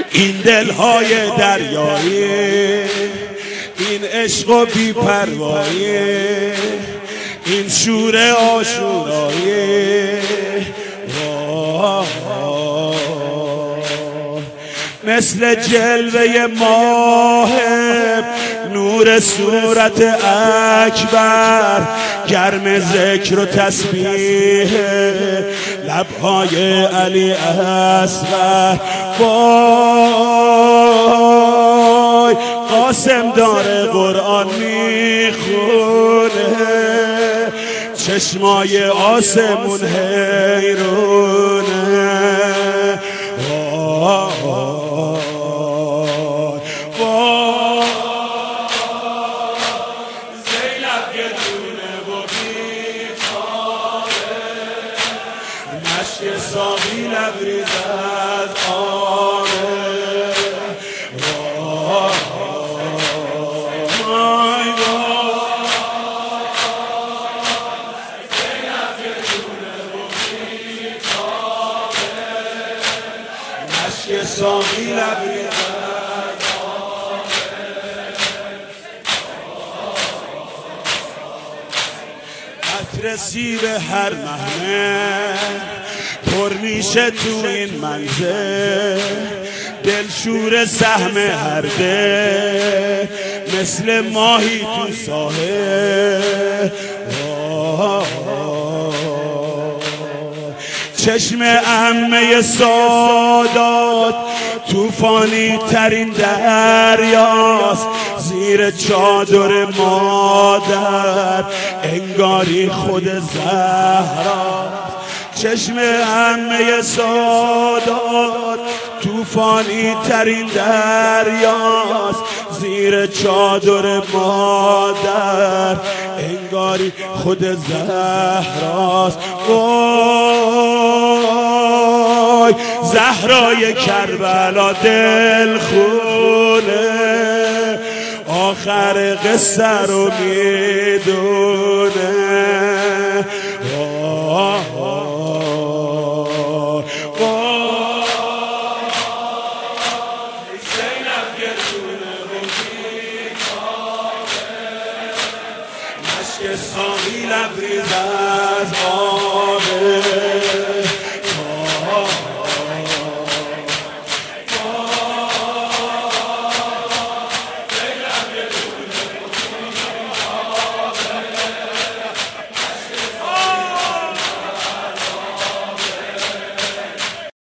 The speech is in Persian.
این دلهای دریایی، این عشق و بی‌پروایی، این شور عاشورایی، مثل جلوه ماه نور صورت اکبر، گرم ذکر و تسبیح لبهای علی اصغر. وای قاسم داره قرآن میخونه، چشمای آسمون حیرونه. مشک ساقی لبریزد آره. مشک ساقی لبریزد عطر سیب هر مهنه پر میشه تو این منزل، دلشور سهم هر دل مثل ماهی تو ساحل. چشم عمه سادات توفانی ترین دریاست، زیر چادر مادر انگاری خود زهرا. چشم عمه سادات توفانی ترین دریاست، زیر چادر مادر انگاری خود زهراست. وای زهرای کربلا دل خونه، آخر قصه رو میدونه.